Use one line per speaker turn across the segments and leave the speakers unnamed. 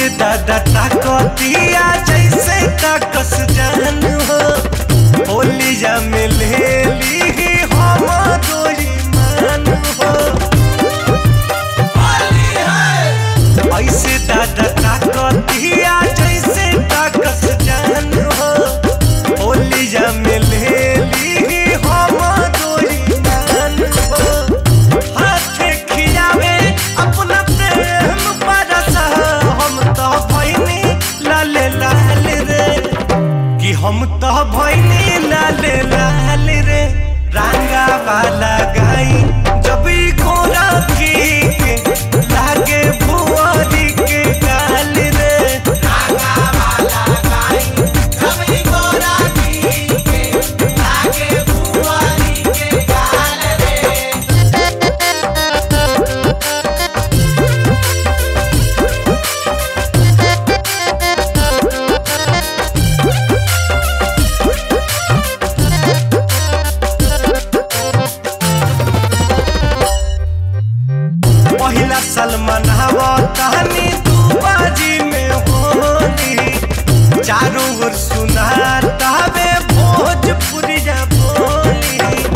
ऐसे दादा ताकतिया जैसे ताकस जान हो होलिया में ले ली हम दोई मान हो ऐसे दादा ताकतिया जैसे ताकस जान हो होलिया में ले ली हम दोई मान हो हाथ खियावे अपना प्रेम बरसा हम तो भइनी लाल लाल रे कि हम तो भइनी लाल लाल रे रंगा वाला गाई जब ई घोड़ा की लागे भुआरी के गाल रे रंगा वाला गाई जब ई घोड़ा की लागे भुआरी के गाल रे। पहिला सलमान हवा कहानी तू बाजी में होली चारों ओर सुनाता वे भोजपुरिया बोली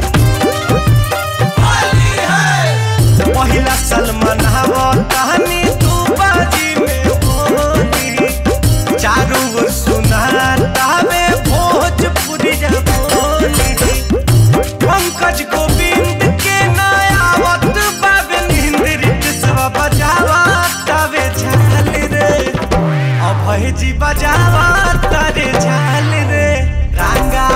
पहिला सलमान हवा कहानी तू बाजी में होली चारों ओर सुनाता वे भोजपुरिया बोली पंकज गोविंद के नयावत बाबे निंद्रित सब बजावा तवे झाल रे अभय जी बजावा तारे झाल रे रंगा